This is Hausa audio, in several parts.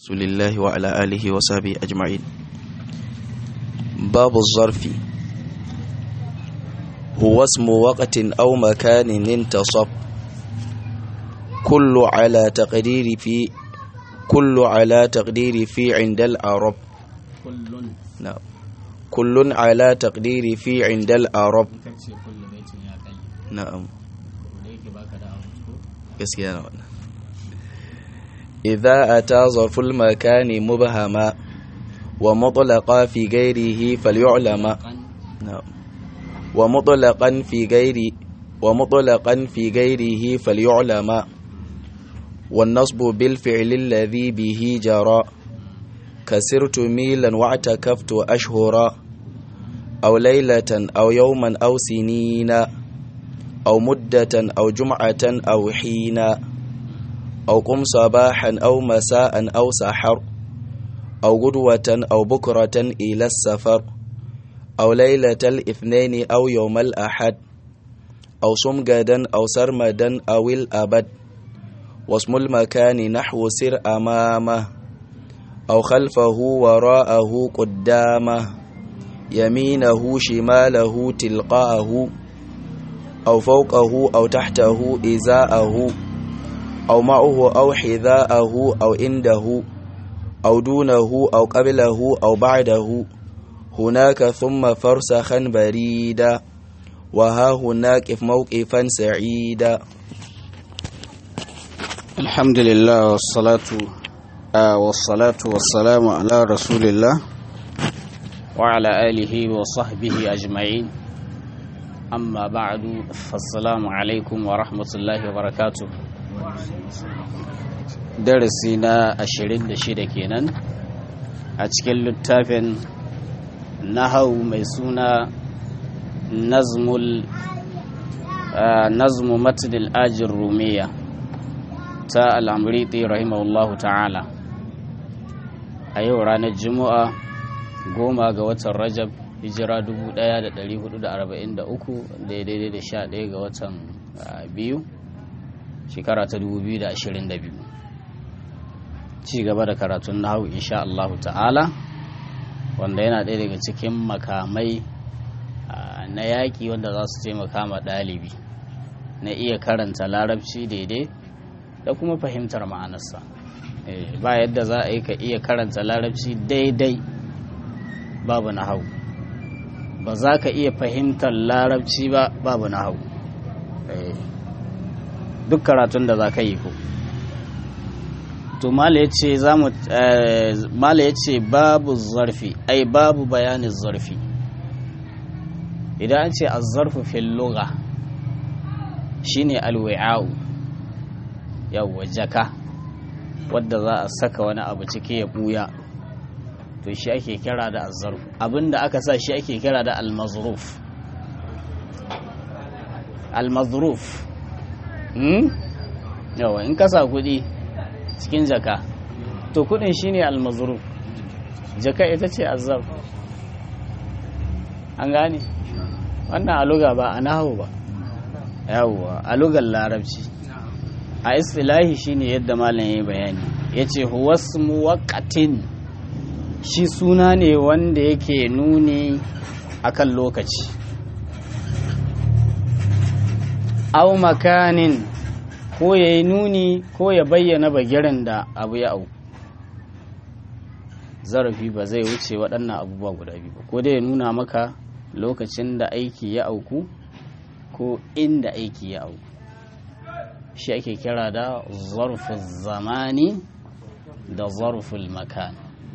رسول الله وعلى آله وصحبه أجمعين. باب الظرف هو اسم وقت أو مكان انتصب كل على تقدير في عند العرب. نعم كل على تقدير في عند العرب. نعم إذا أتى ظرف المكان مبهما ومطلقا في غيره فليعلم. نعم ومطلقا في غيره فليعلم. والنصب بالفعل الذي به جرى كسرت ميلا واعتكفت أشهرا أو ليلة أو يوما أو سنين أو مدة أو جمعة أو حينا أو قم صباحا أو مساء أو سحر أو غدوة أو بكرة إلى السفر أو ليلة الاثنين أو يوم الأحد أو صم غدا أو سرمدا أو الأبد. واسم المكان نحو سر أمامه أو خلفه وراءه قدامه يمينه شماله تلقاءه أو فوقه أو تحته إزاءه أو معه أو حذاءه أو عنده أو دونه أو قبله أو بعده هناك ثم فرسخا بريدا وها هناك موقفا سعيدا. الحمد لله والصلاة والسلام على رسول الله وعلى آله وصحبه أجمعين. أما بعد فالسلام عليكم ورحمة الله وبركاته. درسنا 26 kenan a cikin littafin nahwu mai suna nazmu matn al-ajir rumiya ta al-amriti rahimahullahu ta'ala. a yau ranar juma'a 10 ga watan rajab hijira 1443 daidai da 11 ga watan biyu shekara ta 2022. ci gaba da karatun nahwu insha Allah ta'ala, wanda yana ɗaya daga cikin makamai na yaƙi wanda za su taimaka ma ɗalibi na iya karanta larabci daidai da kuma fahimtar ma'anarsa. Ba yadda za a yi ka iya karanta larabci daidai babu nahwu, ba za ka iya fahimtar larabci ba babu nahwu. Duk karatun da za ka yi ko to mala ya ce babu zarfi, ai babu bayanin zarfi. idan an ce azzarfu fil lugha shine alwi'a'u, yawwa jaka wadda za a saka wani abu cike ya buya, to shi ake kira da azzarfu. abinda aka sa shi ake kira da almazruf. Yawa in ka sa kudi cikin jaka to kudin shine almazruf, jaka ita ce azzarf. an gane wannan aluga ba a nahwu ba, yawa alugar larabci. a istilahi shine yadda malam yayi bayani, yace huwa ismu waqtin, shi suna ne wanda yake nuni akan lokaci. aw makanin, ko ya yi nuni ko ya bayyana bagiren da abu ya auku. zarafi ba zai wuce waɗannan abubuwa guda biyu ba, ko dai ya nuna maka lokacin da aiki ya auku ko inda aiki ya auku. shi ake kira da zarful zamani da zarful makan.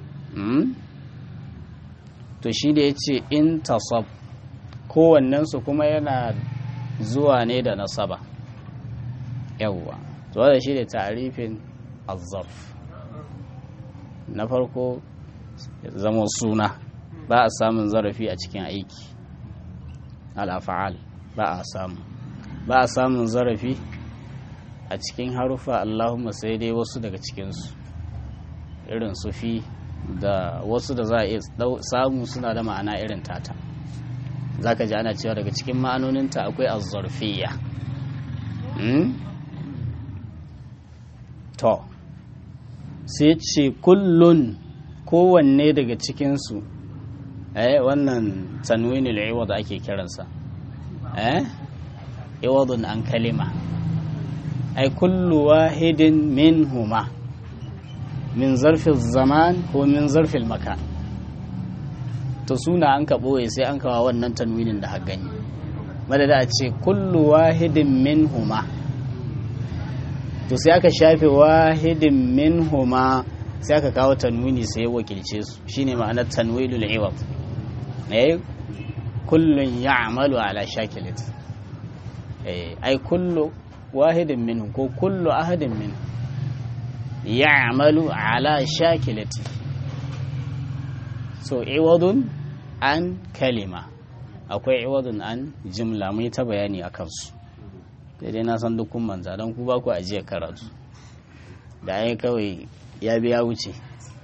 to shi da ya ce in tasab, kowannensu kuma yana zuwa ne da nasaba. yawwa to da shi da ta'rifin az-zarf. na farko zama suna, ba a samun zarafi a cikin aiki. al-af'al ba a samun zarafi a cikin harufa Allahumma, sai dai wasu daga cikinsu irin su fi da wasu da za a iya samu suna da ma'ana irin tata. zaka ji ana cewa daga cikin ma'anoninta akwai az-zarfiyya. to sai ce kullun kowanne daga cikinsu wannan tanwinul iwad ake kiransa iwadun an kalima ai kullu wahidin minhuma min zarfin zaman ko min zarfin makan to suna an ka ɓoye sai an kawo wannan tanwinin da haka gani madada a ce kullu wahidin minhuma to sai aka shafe wahidin minhuma sai aka kawo tanwini sai ya wakilce su shine ma'anar tanwilul iwad kullun ya'malu ala shakilati ai kullu wahidin minhu ko kullu ahadin minhu ya'malu ala shakilati so iwadun an kalima akwai iwadun an jimla mai ta bayani a kansu daidai na san dukkan manza don ku ba ku ajiye karatu da ai kawai ya biya wuce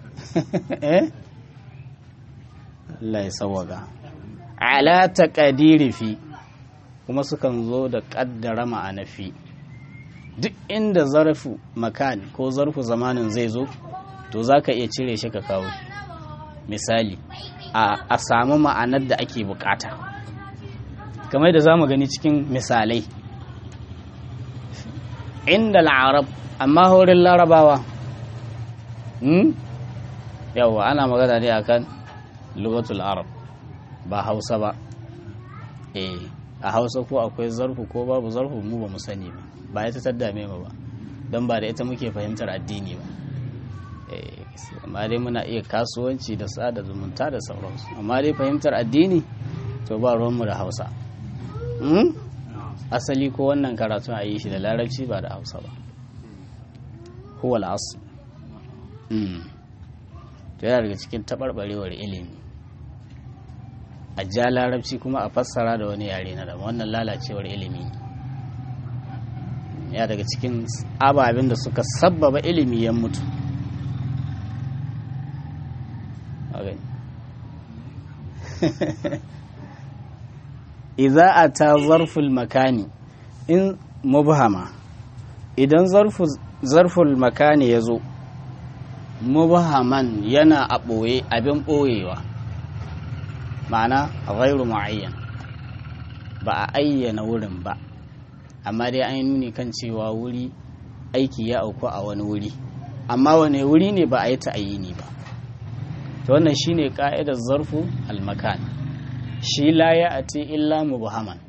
Allah ya sawaga ala taqdiri fi kuma sukan zo da kaddara ma'ana fi duk inda zarfu makan ko zarfu zamanin zai zo to zaka iya cire shi ka kawo misali a samu ma'anar da ake bukata kamar da zamu gani cikin misalai inda al'arab amma horin larabawa yawa ana magana ne akan lugatul arab ba hausa ba a hausa ko akwai zarfu ko babu zarfu mu ba mu sani ba ba ita ta dame mu ba don ba da ita muke fahimtar addini ba amma dai muna iya kasuwanci da sada zumunta da sauransu amma dai fahimtar addini to ba ruwanmu da hausa asali ko wannan karatun a yi shi da larabci ba da hausa ba huwal asu to yana daga cikin taɓarɓarewar ilimi a ja larabci kuma a fassara da wani yare na daban wannan lalacewar ilimi ya daga cikin ababen da suka sabbaba ilimi ya mutu idza ata zarful makani in mubhama idan zarful makani yazo mubhaman yana a ɓoye abin ɓoyewa ma'ana ghairu mu'ayyan ba a ayyana wurin ba amma dai an nuni kan cewa wuri aiki ya auku a wani wuri amma wane wuri ne ba a yi ta'ayyini ba to wannan shine ka'idar zarfu al-makan shi la ya'ti illa mubhaman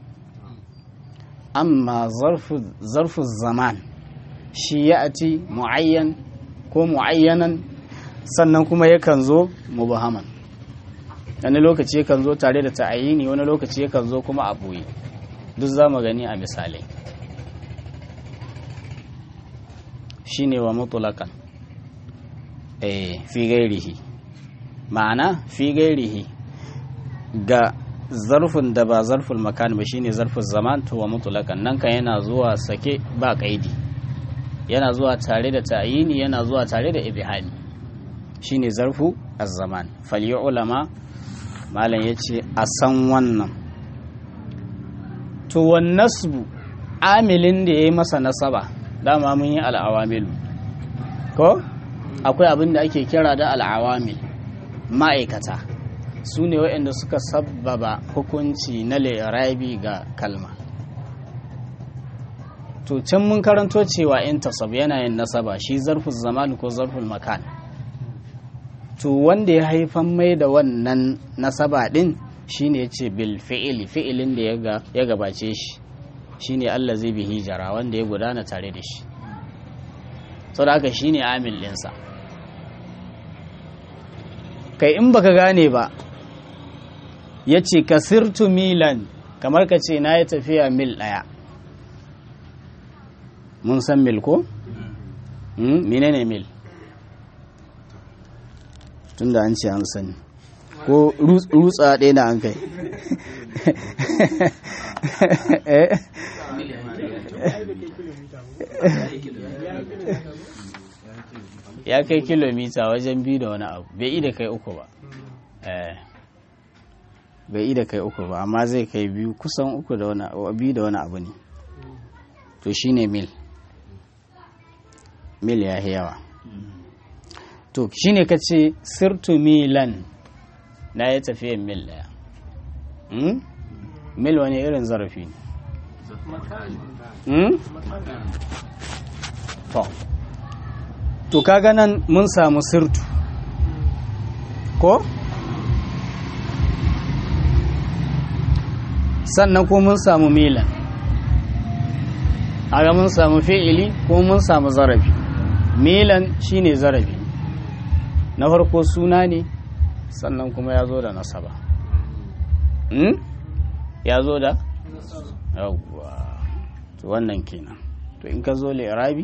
amma zarfu zaman shi ya'ti mu'ayyan ko mu'ayyanan sannan kuma yakan zo mubhaman wani lokaci yakan zo tare da ta'ayini wani lokaci yakan zo kuma a boye duk za mu gani a misalai shine wa mutlaqan fi gairihi ma'ana fi gairihi ga zarfin da ba zarful makan ba shine zarful zaman to wa mutlaqan nan kan yana zuwa sake ba kaidi yana zuwa tare da ta'yini yana zuwa tare da ibhami shine zarfu az-zaman fal ulama malam yace a san wannan to wan nasbu amilin da yayi masa nasaba dama mun yi al-awamil ko akwai abin da ake kira da al-awamil ma'aikata su ne waɗanda suka sabbaba hukunci na li'irabi ga kalma to can mun karanto cewa in tasab yana yin nasaba shi zarful zaman ko zarful makan to wanda ya haifan mai da wannan nasaba din shine yace bil fi'li fi'ilin da ya gabace shi shine allazi bihi jara wanda ya gudana tare da shi saboda haka shine amil ɗinsa kai in baka gane ba yace kasirtu milan kamar ka ce na yi tafiya mil 1 mun san mil ko? menene mil tun da an ce an sani ko rutsa ɗaya na an kai ya kai kilomita wajen 2 da wani abu bai yi da kai 3 ba bai yi da kai 3 ba amma zai kai 2 kusan 2 da wani abu ne to shine mil ya yawa to shine kace sirtu milan na yi tafiyan mil daya mil wani irin zarafi ne to kaga nan mun samu sirtu ko sannan ko mun samu milan aga mun samu fi'ili ko mun samu zarafi milan shine zarafi na farko suna ne sannan kuma ya zo da nasaba ya zo da yawwa to wannan kenan to in ka zo li'irabi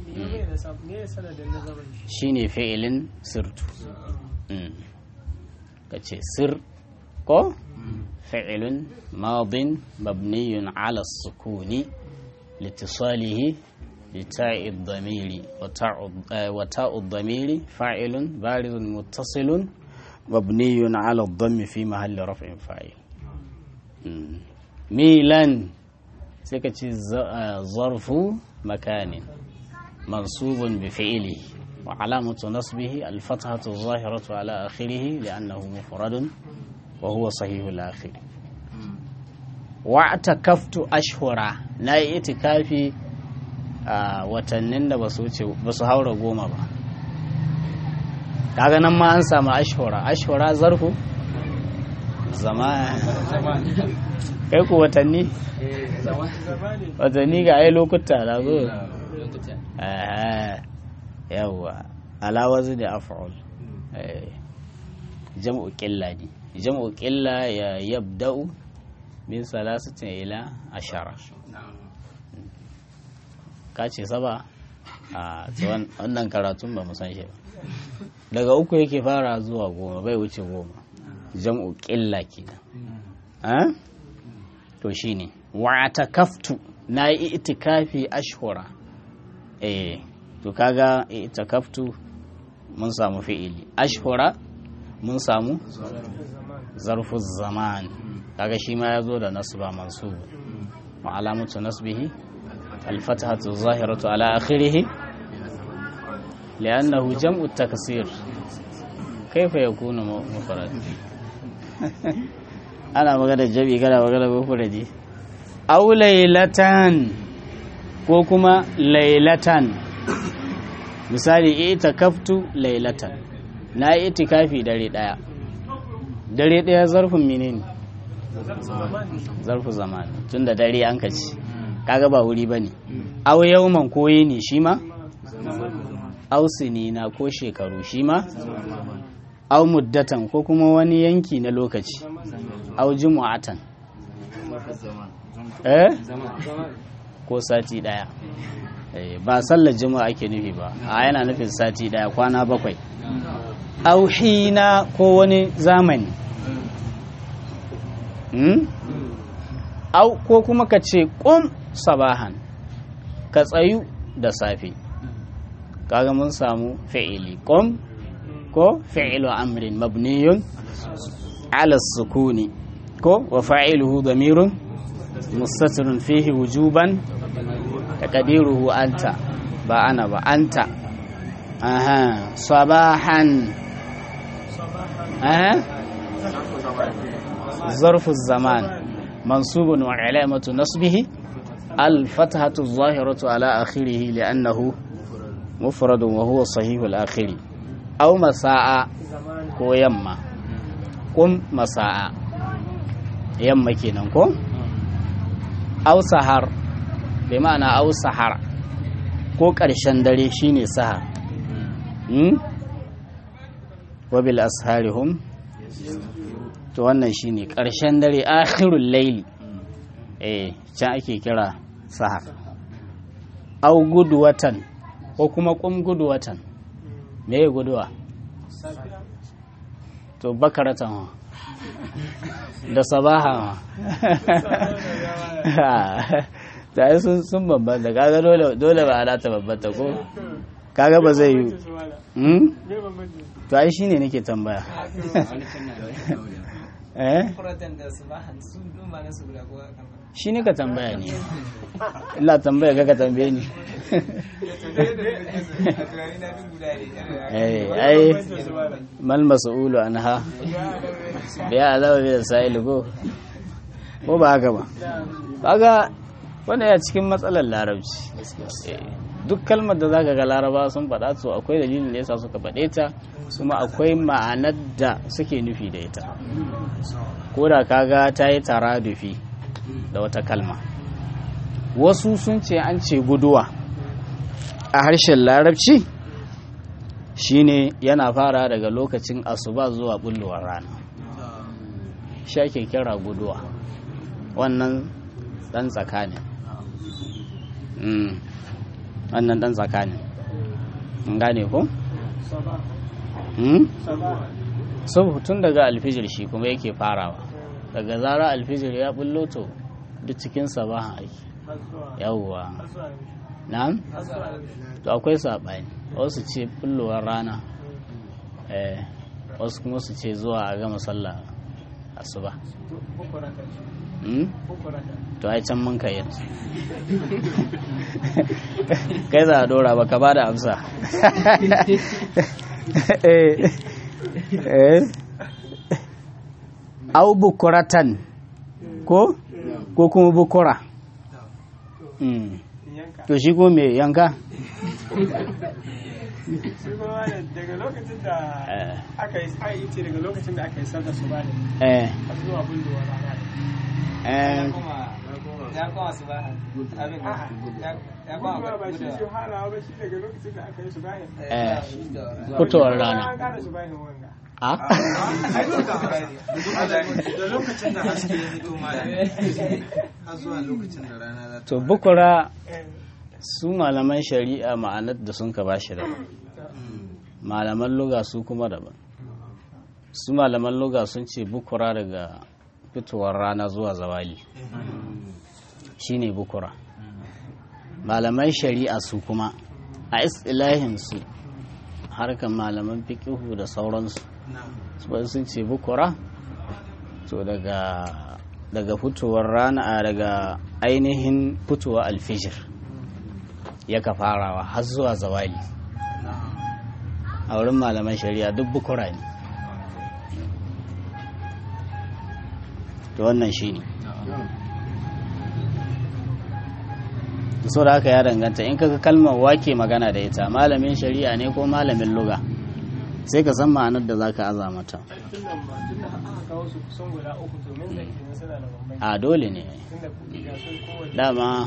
shine fi'ilin sirtu ka ce sir ko fi'ilun madin mabniyun ala sukuni litisalihi لتاء الضمير وتاء الضمير فاعل بارز متصل مبني على الضم في محل رفع فاعل ميلان سكتي ظرف مكان منصوب بفعله وعلامة نصبه الفتحة الظاهرة على آخره لأنه مفرد وهو صحيح الآخر واعتكفت أشهرا لا اعتكافي watannin da ba su haura 10 ba kaga nan ma an samu ashhura zarfu zaman kai ku watanni ga ai lokuta da zo yawa ala wazni da af'ul jam'u qilla ne jam'u qilla ya yabda'u min 3 ila 10 ka ce saba a wannan karatun ba mu san shi ba daga 3 yake fara zuwa 10 bai wuce 10 jam'u qilla kenan to shine wa atakaftu na yi itikafi ashhura to kaga itakaftu mun samu fi'ili ashhura mun samu zarfu zaman kaga shi ma yazo da nasba mansub wa alamatu nasbihi الفتحة الظاهرة على آخره لأنه جمع التكسير كيف يكون مفرد أنا مغاد الجمع كلا مغاد مفردي أو ليلتان كوكما ليلتان misali itakaftu lailatan na itikafi dare daya zarfin menene zarfu zaman tunda dare an kaci kaga ba wuri bane aw yawman ko yini shi ma aw sinina ko shekaru shi ma aw muddatan ko kuma wani yanki na lokaci aw jumu'atan ko sati daya ba sallar juma'a ake nufi ba a yana nufin sati daya kwana 7 aw hina ko wani zamani au ko kuma ka ce qum sabahan ka tsayu da safe kaga mun samu fi'ili qum ko fi'lu amrin mabniyun ala sukuni ko wa fa'iluhu damirun mustatirun fihi wujuban taqdiruhu anta ba ana ba anta sabahan ظرف الزمان منصوب وعلامة نصبه الفتحة الظاهرة على آخره لأنه مفرد وهو صحيح الآخر أو مساء كو يما قم مساء يما كينكو أو سهر بمعنى أو سهر كو كرشان داري شيني سهر وبالأسهار هم to wannan shine ƙarshen dare akhirul layli can ake kira sahar au gudwatan ko kuma qum gudwatan me guduwa to bakaratan da sabaha da sun bambanta kaga dole ba ala ta bambanta ko kaga ba zai yi to ai shine nake tambaya shi ne ka tambaya ne illa tambaya ga ka tambaye ni ai mal mas'ulu anha ya azaba bi sa'il ko ba haka ba kaga wanda ya cikin matsalar larabci duk kalmar da zaka ga laraba sun faɗa to akwai dalilin da yasa suka faɗe ta kuma akwai ma'anar da suke nufi da ita ko da kaga ta yi taradufi da wata kalma wasu sun ce an ce guduwa a harshen larabci shine yana fara daga lokacin asuba zuwa bullowar rana shi ake kira guduwa wannan dan tsakanin wannan dan tsakanin gane ko? sabu tun daga alfijir shi kuma yake farawa daga zara alfijir ya bullo to duk cikin sabaha ake yawwa na'am to akwai saɓani wasu ce bullowar rana wasu kuma su ce zuwa a gama sallah asuba to ai can mun kai yanzu kai za a dora ba ka ba da amsa au bukuratan ko kuma bukura to shi ko me yanka daga lokacin da aka yi ce daga lokacin da aka yi sallar su bane har zuwa bullowa rana ya kuma su ba ya kuma ba shi shi halawa ba shi daga lokacin da aka yi su bane fitowar rana da lokacin da haske ya hito ma har zuwa lokacin da rana za ta to bukura su malaman shari'a ma'anar da sun ka bashi daban malaman luga su kuma daban su malaman luga sun ce bukura daga fitowar rana zuwa zawali shine bukura malaman shari'a su kuma a istilahinsu harkar malaman fiqihu da sauransu sun ce bukura to daga fitowar rana daga ainihin fitowar alfijir yaka farawa har zuwa zawali a wurin malaman shari'a duk bukura ne to wannan shi ne so da haka ya danganta in kaga kalmar wake magana da ita malamin shari'a ne ko malamin luga sai ka san ma'anar da zaka aza mata a dole ne dama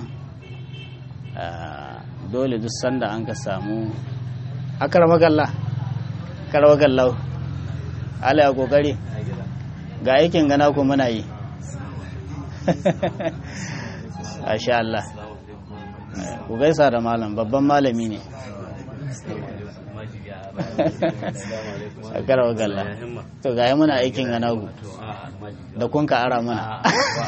dole duk sanda an ka samu akaramagallah ala ya kokari ga aikin gana ku muna yi Masha Allah ku gaisa da malam babban malami ne akaramagallah to ga yi muna aikin gana ku da kun ka ara mana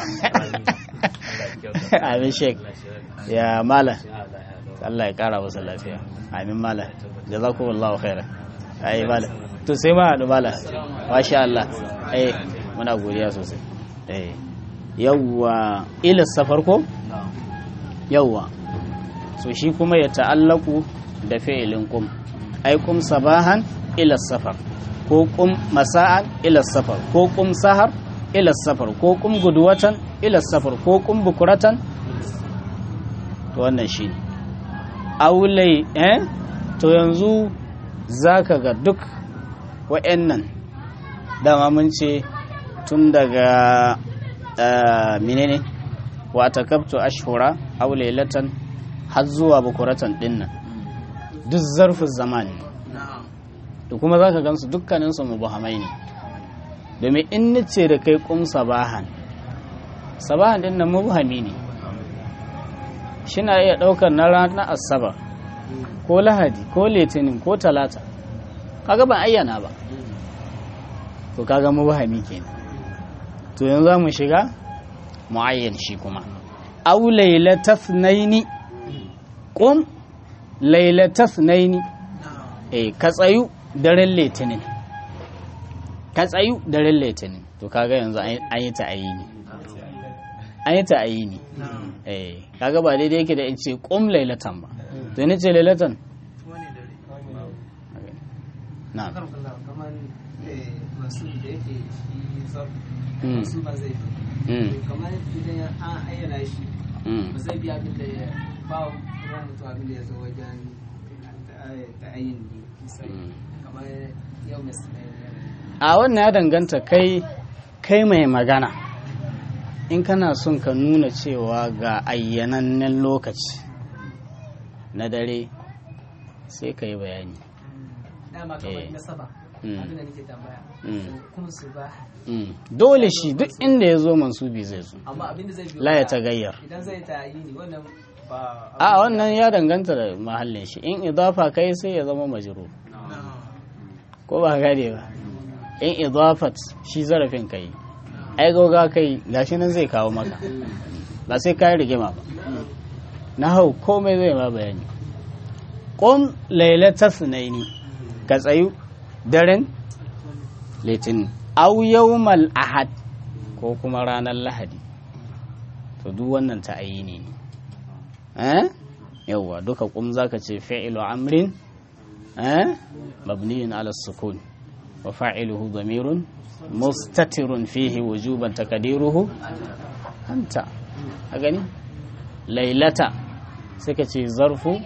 amin shek ya malam Allah ya kara masa lafiya amin malam jazakumullahu khairan ai malam to sai ma hadu malam masha Allah muna godiya sosai yawwa ila safar ko yawwa so shi kuma ya ta'allaku da fi'ilin kum ai kum sabahan ila safar ko kum masa'an ila safar ko kum sahar ila safar ko kum gudwatan ila safar ko kum bukuratan to wannan shi aulai to yanzu zaka ga duk wa'annan dama mun ce tun daga menene wa takabtu ashhura aw laylatan har zuwa bukuratan dinnan duk zarfin zamani to kuma zaka gansu dukkanin su mubahamai ne domin in nace da kai kum sabahan din nan mubahami ne shina iya daukar na ranar asabar ko lahadi ko litinin ko talata kaga ban ayyana ba to kaga mubahami kenan to yanzu za mu shiga muayyan shi kuma aw laylatathnaini qum laylatathnaini ka tsayu daren litinin to kaga yanzu an yi ta ayini an yi ta'ayini kaga ba daidai yake da in ce qum lailatan ba to ne ce lailatan na kamar masu da yake su ba zai kamar idan an ayyana shi ba zai biya abin da ya ba ruwan mutum abin da ya zo wajen ta'ayin kamar yau mai a wannan ya danganta kai mai magana in kana son ka nuna cewa ga ayyanannen lokaci na dare sai ka yi bayani dama kamar nasaba abin da nake tambaya kuma su ba dole shi duk inda ya zo mansubi zai zo amma abin da zai biyo la ya tagayyar idan zai ta yi ne wannan ba a wannan ya danganta da mahallin shi in idafa kai sai ya zama majrur ko ba gane ba in idafat shi zarafin kai ai goga kai gashi nan zai kawo maka ba sai kai rigima ba na hau komai zai ma bayani qum lailatas naini ka tsayu daren litinin au yawmal ahad ko kuma ranar lahadi to duk wannan ta'ayini ne yawwa duka kum zaka ce fi'lu amrin mabniyun ala sukun wa fa'iluhu dhamirun mustatirun fihi wujuban taqdiruhu anta a gani lailata sai ka ce zarfu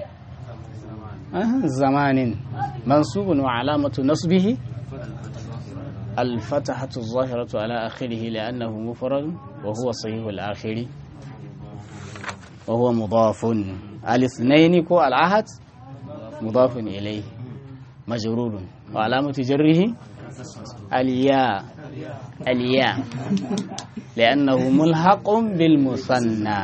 zamanin mansubun wa alamatu nasbihi الفتحة الظاهرة على آخره لأنه مفرد وهو صحيح الآخر وهو مضاف الاثنين كو العهد مضاف إليه مجرور وعلامة جره الياء لأنه ملحق بالمثنى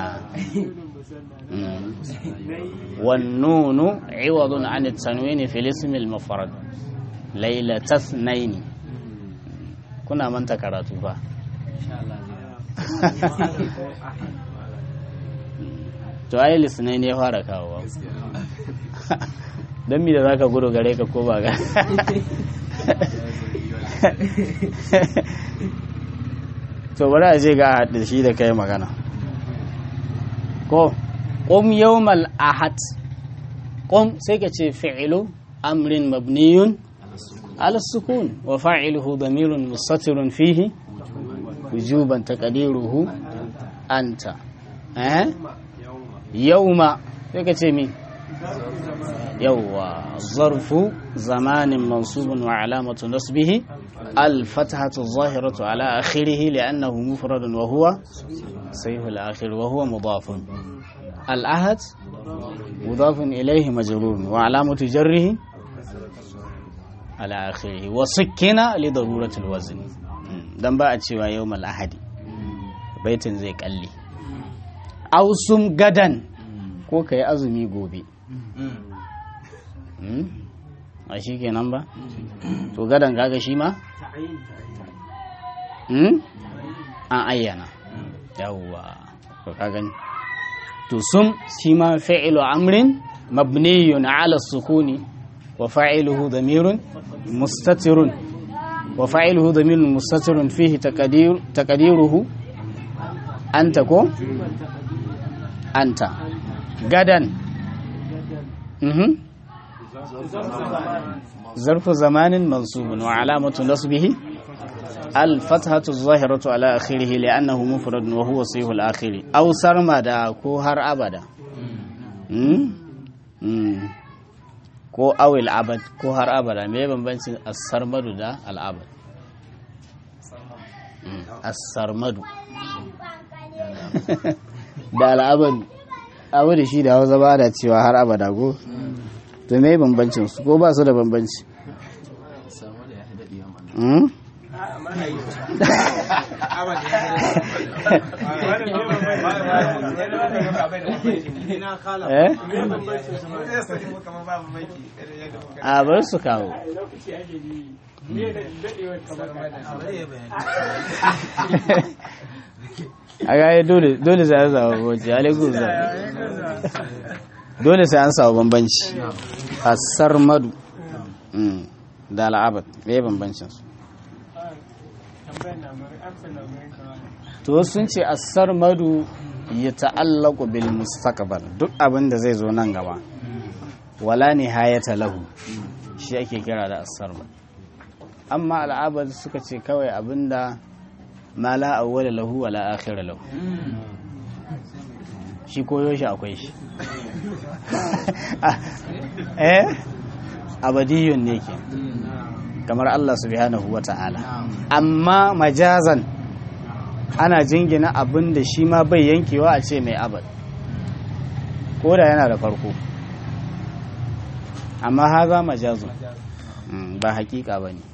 والنون عوض عن التنوين في الاسم المفرد ليلة اثنين kuna manta karatu ba to ai lisnai ne ya fara kawo don mi da za ka gudu gare ka ko ba ga to bari a je ga haɗe shi da kai magana ko ƙum yawmal ahad ƙum sai ka ce fi'ilu amrin mabniyun على السكون وفاعله ضمير مستتر فيه وجوبا تقديره أنت يوم يكتمي ظرف زمان منصوب وعلامة نصبه الفتحة الظاهرة على آخره لأنه مفرد وهو صحيح الآخر وهو مضاف العهد مضاف إليه مجرور وعلامة جره على آخره وسكن لضرورة الوزن dan ba a cewa yawmal ahadi baitin zai kalli ausum gadan ko kai azumi gobe a shi kenan ba to gadan kaga shi ma an ayyana yawwa ko ka gani to sum shi ma fi'lu amrin mabniyun ala sukuni وفاعله ضمير مستتر وفاعله ضمير مستتر فيه تقديره أنت كو أنت غدا ظرف زمان منصوب وعلامة نصبه الفتحة الظاهرة على آخره لأنه مفرد وهو صحيح الآخر أو سرمدا كو هر أبدا ko awil abad ko har abada me bambancin as-sarmadu da al-abad as-sarmadu da al-abad abu da shi da Hausa ba da cewa har abada go to me bambancin su ko ba su da bambanci a bar su kawo a gaya dole sai an samu bambanci alaikun za dole sai an samu bambanci a sarmadu da al'abad me bambancin su to sun ce as-sarmadu ya ta'allaqu bil mustaqbal, duk abin da zai zo nan gaba wala nihayata lahu shi ake kira da as-sarmad. amma al'abad suka ce kawai abinda ma la awwala lahu wala akhira lahu, shi koyo shi akwai shi abadiyun ne ke kamar Allah subhanahu wa ta'ala. amma majazan ana jingina abin da shi ma bai yankewa a ce mai abad ko da yana da farko, amma haza majazun ba hakika ba ne.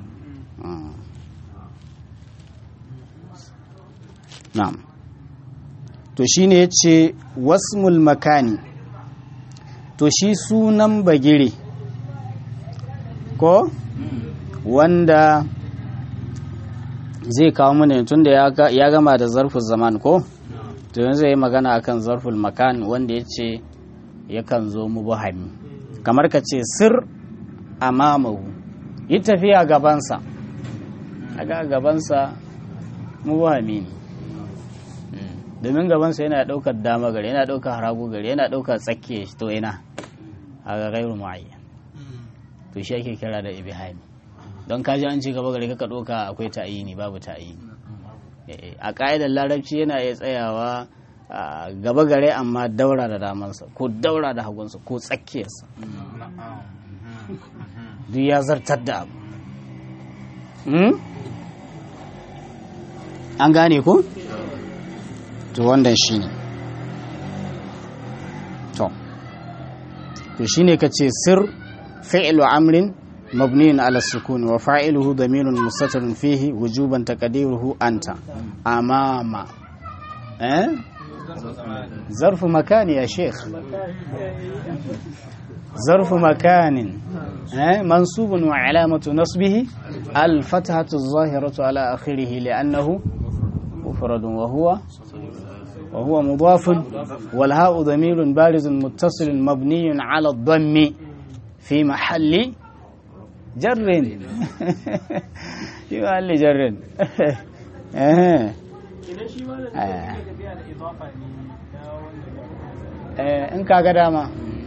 na'am, to shi ne ya ce wasmul makani, to shi sunan bagire ko wanda zai kawo mana tun da ya gama da zarful zaman ko, to yanzu yi magana akan zarful makan wanda ya ce yakan zo mubahami, kamar ka ce sir amamahu, yi tafiya gabansa, aga gabansa mubahami ne, domin gabansa yana daukar dama gari, yana daukar haragu gari, yana daukar tsakiya shi, to ina a ga gairu mu'ayyan, to shi ake kira da ibhami. don kaji an ci gaba gari ka doka akwai ta'ayini, babu ta'ayini. a ka'idar larabci yana iya tsayawa gaba gare amma daura da damansa ko daura da hagunsa ko tsakiyarsa, duk ya zartar da abu. an gane ko? to wannan shi ne, to shi ne ka ce sir fi'lu amrin مبني على السكون وفاعله ضمير مستتر فيه وجوبا تقديره أنت أمام ظرف مكان يا شيخ، ظرف مكان منصوب وعلامة نصبه الفتحة الظاهرة على آخره لأنه مفرد وهو مضاف، والهاء ضمير بارز متصل مبني على الضم في محل جر في محل جر. in kaga dama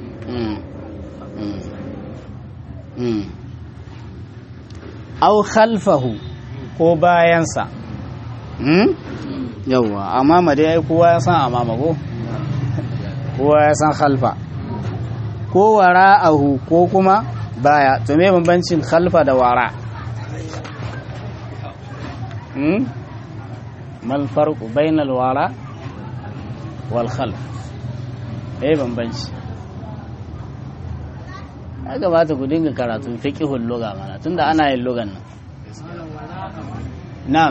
au khalfahu ko bayansa. yawwa amama dai kowa ya san amama ko kowa ya san khalfa, ko wara'ahu ko kuma baya. to me bambancin khalfa da wara? mal farqu bainal wara wal khalf? bambanci ya gabata ku dinga karatu fiqhul lugha mana tunda ana yin lugan nan. na'am,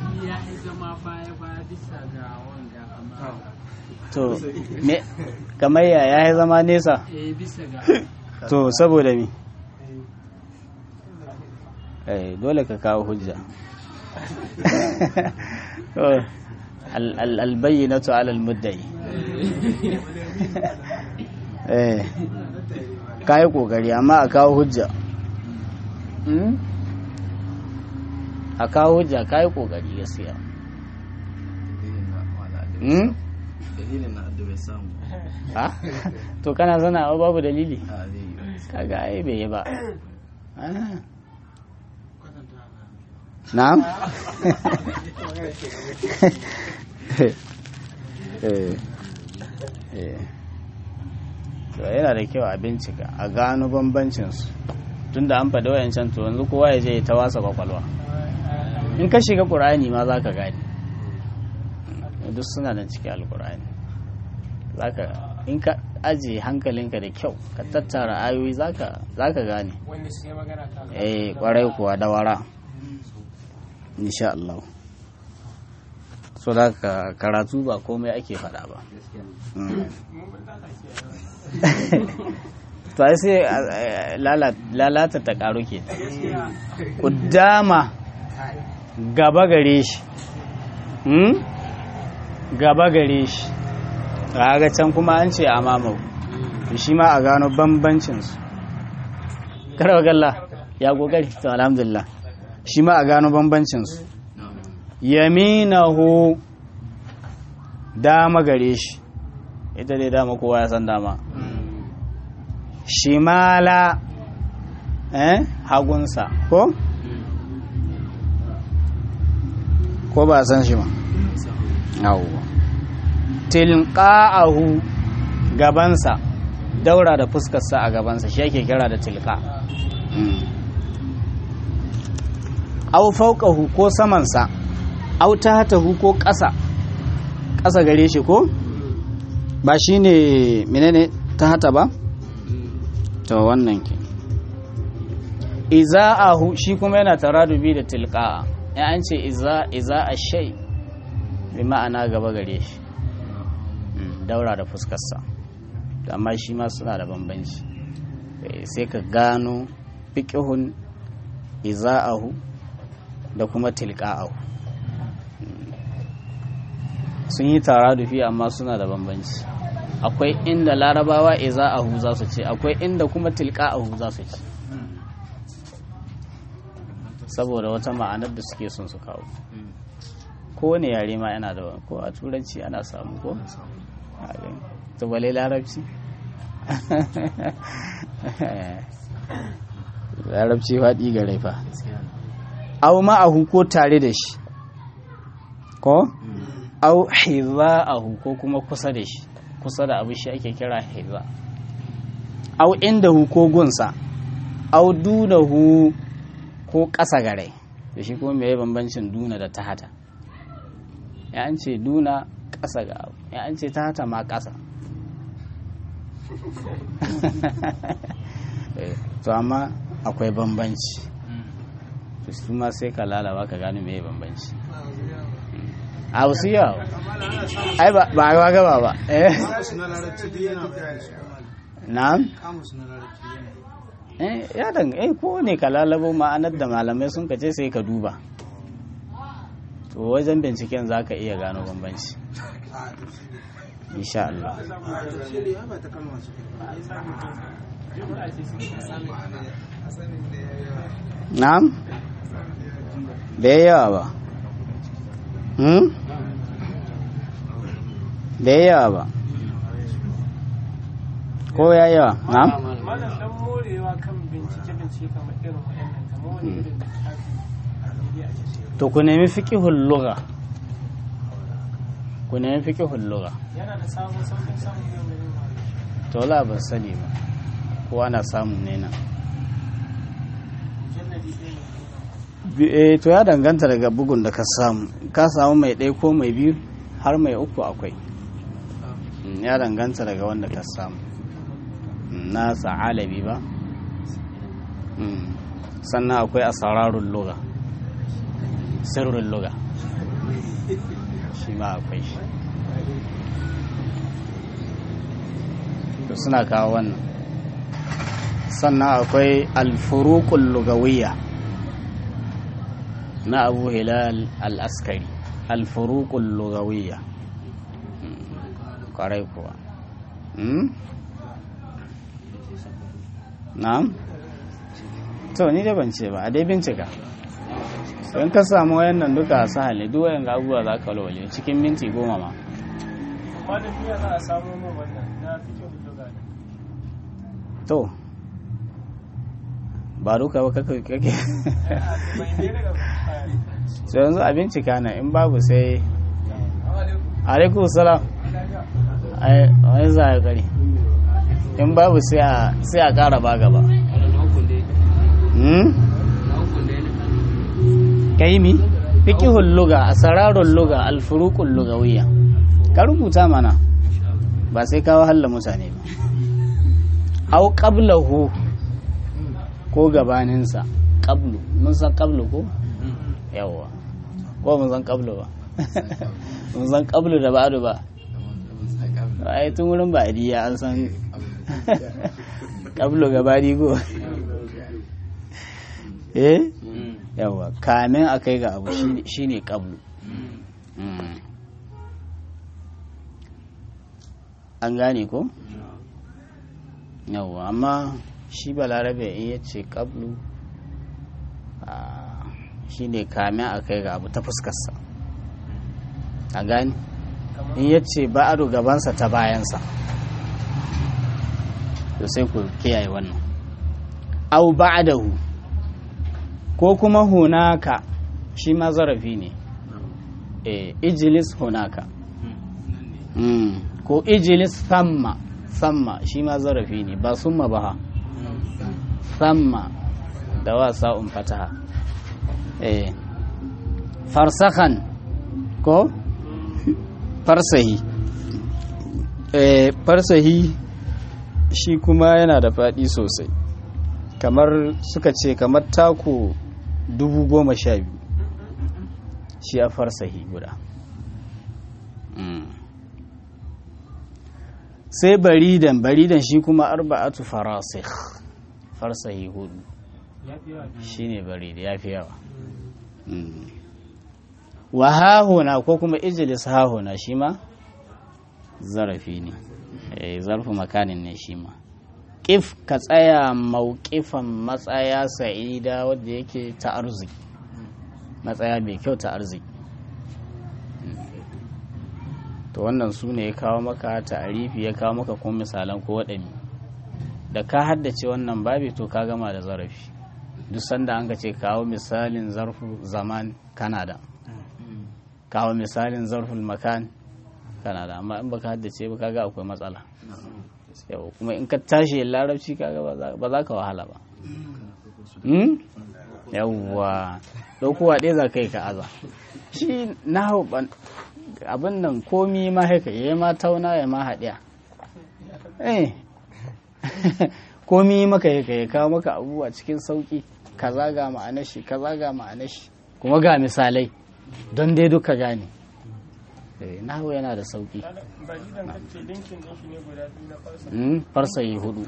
to me kamar ya zama nesa? to saboda me? dole ka kawo hujja. albayyinatu ala almuddai. kai kokari amma a kawo hujja. a kawo hujja, kai kokari gaskiya. dalilin na da bai samu. to kana sana babu dalili? kaga ai bai yi ba. na'am. to yana da kyau a bincika a gano bambancinsu, tunda an faɗi wayancan, to yanzu kowa ya je ta wasa kwakwalwa. in ka shiga ƙur'ani ma za ka gane, duk suna da cikin alƙur'ani. in ka ajiye hankalinka da kyau ka tattara ayoyi za ka gane. kwarai kuwa da wara insha Allah. so da karatu ba komai ake faɗa ba. to ai sai lalata ta ƙaru ke. ƙuddama gaba gare shi, gaba gare shi. ga can kuma an ce a mamau, shi ma a gano bambancinsu. karawa galla ya kokari, to alhamdulillah shi ma a gano bambancinsu. yaminahu dama gare shi, ita dai dama kowa ya san dama. Shimala hagunsa ko ba san shi ma. Yawwa. Tilqa'ahu gabansa, daura da fuskarsa a gabansa shi yake kira da tilqa. Au fawqahu ko samansa, au tahtahu ko ƙasa gare shi ko ba shine menene tahta ba to wannan ke. Iza'ahu shi kuma yana taradubi da tilqa. Ya an ce iza ashay bi ma'ana gaba gare shi, daura da fuskarsa, amma shi ma suna da bambanci. Sai ka gano fiqhun iza'ahu da kuma tilqa'ahu, sun yi taradufi amma suna da bambanci. Akwai inda larabawa iza'ahu za su ce, akwai inda kuma tilqa'ahu za su ce, saboda wata ma'anar da suke son su kawo. Kowane yare ma yana da, ko a turanci ana samu ko to bale larabci. Larabci faɗi ga rai fa. Au ma'ahu ko tare da shi ko au hiza'ahu ko kuma kusa da shi, kusa da abu shi ake kira hiza. Au indahu ko gunsa, au dunahu ko ƙasa gare. Da shi kuma mai bambancin duna da tahata. Ya an ce duna ƙasa ga abu, ya an ce tahata ma ƙasa. To amma akwai bambanci, to su ma sai ka lalaba ka gano mai bambanci. A wasu yawa ai ba a gaba ba. Na'am? Ya danga ko ne ka lalabo ma'anar da malamai sun kace sai ka duba, to wajen binciken za ka iya gano bambanci insha Allah. Na'am? Da yawa ba da yawa ba ko ya yawa? Na'am? malam dan morewa kan bincike kamar irin wayannan, kamar wani irin littafi. To ku nemi fiqhul lugha, ku nemi fiqhul lugha. Yana da sauƙin samun yau da yau. To la ban sani ba ko ana samu ne nan. To ya danganta daga bugun da ka samu mai ɗaya ko mai biyu har mai uku akwai. Ya danganta daga wanda ka samu. Na sa'alabi ba. Sannan akwai asararun lugha, sirrul lugha, shi ma akwai shi. To suna kawo wannan. Sannan akwai alfuruqul lugawiyya na Abu Hilal al-Askari, alfuruqul lugawiyya. Kwarai kuwa. Na'am? To ni da ban ce ba, a dai bincika. Don ka samu wayannan duka a sahale, duk wayan abubuwa za ka walwale cikin minti 10 ma. Amma da duniya za a samu mun wannan na fiqhul lugha. To ba duka ba kake. So yanzu a bincika na, in babu sai alaikum salam. Ai wani za a kare, in babu sai a ƙara ba gaba. Kaimi fiqhul lugha, asrarul lugha, alfuruqul lugawiyya. Ka rubuta mana ba sai ka wahala mutane ba. Au qablahu ko gabaninsa. Qablu mun san qablu ko? Yawa. Ko mun san qablu ba? Mun san qablu da ba'du ba. Ai tun wurin ba'diya an san qablu gabani ko? Yawa, kamin a kai ga abu shine qablu. An gane ko? Yawa, amma shi balarabe in yace qablu shine kamin a kai ga abu ta fuskarsa. a gani in yace ba'adu gabansa ta bayansa to sai ku kiyaye wannan au ba'dahu ko kuma hunaka shi ma zarafi ne ijlis hunaka ko ijlis samma shi ma zarafi ne ba summa ba ha samma da wasa fataha farsakan ko farsahi farsahi shi kuma yana da faɗi sosai kamar suka ce kamar taku 12,000 shi a farsahi guda sai baridan shi kuma arba'atu farasikh farsahi 4 shi ne barida ya fi yawa wa hahuna ko kuma ijilis hahuna shi ma zarafi ne zarfu makanin ne shi ma ƙif ka tsaya mauƙifan matsaya sa'ida wadda yake ta arziki matsaya mai kyau ta arziki to wannan su ne ya kawo maka ta'arifi ya kawo maka kuma misalan ko waɗanne da ka haddace wannan babi to ka gama da zarafi duk sanda an ka ce kawo misalin zarfu zaman kanada kawo misalin zarful makan kanada amma in baka haddace ba kaga akwai matsala yau kuma in ka tashi larabci kaga ba za ka wahala ba yawwa ɗaukowa ɗaya za ka yi ka aza shi na abin nan komi ma haka ya ma tauna ya ma haɗiya komi maka ya kawo maka abubuwa cikin sauƙi kaza ga ma'anar shi kaza ga ma'anar shi kuma ga misalai don dai duka gane nahu yana da sauƙi farsahi 4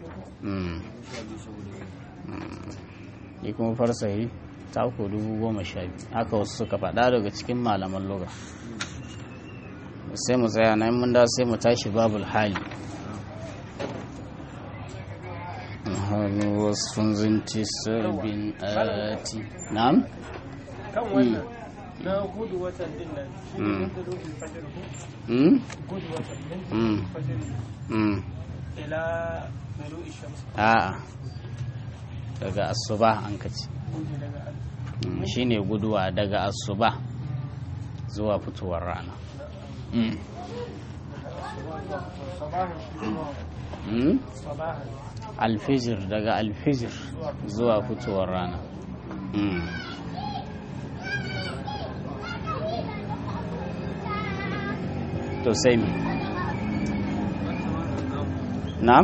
yi kuma farsahi tako 12,000 haka wasu suka faɗa daga cikin malaman lugha sai mu tsaya nan mun da sai mu tashi babul hali wasu zinti sarbin ati na'am kan wannan na gudu watan din nan shi ne da lokacin fajar ko gudu watan din fajar ila malu ishams a'a daga asuba an kace shine guduwa daga asuba zuwa fitowar rana alfijir daga alfijir zuwa fitowar rana to sai mi na'am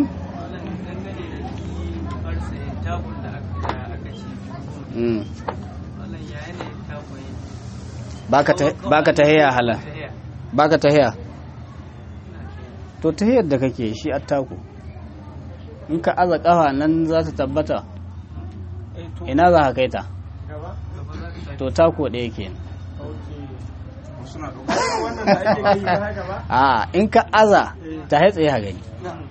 baka tahiya hala baka tahiya to tahiyar da kake shi attaku in ka aza kafa nan za ta tabbata ina za ka kai ta to tako ɗaya ke a in ka aza ta haitsaye ha gani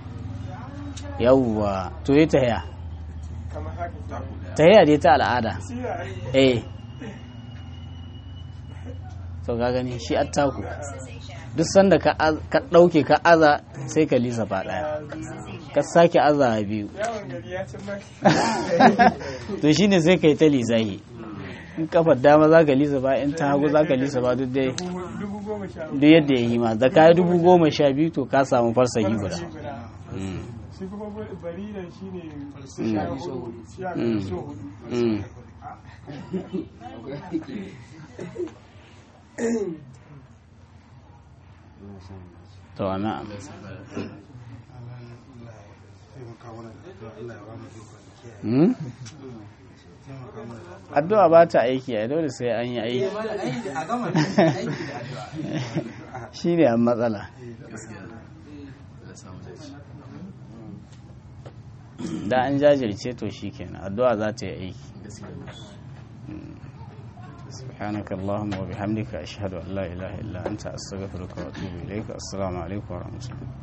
yawwa to yi tahiya tahiya dai ta al'ada to ka gani shi attaku duk sanda ka ɗauke ka aza sai ka lisa ba ɗaya ka sake aza 2 to shi ne sai ka yi ta lisahi in kafar dama za ka lisa ba in ta hagu za ka lisa ba duk yadda ya yi ma da ka yi 12,000 to ka samu farsahi guda shi kuma baridan shi ne to na'am addu'a ba ta aiki a dole sai an yi aiki shi ne an matsala da an jajirce to shi kenan addu'a za ta yi aiki سبحانك اللهم وبحمدك أشهد أن لا إله إلا أنت أستغفرك وأتوب إليك السلام عليكم ورحمة الله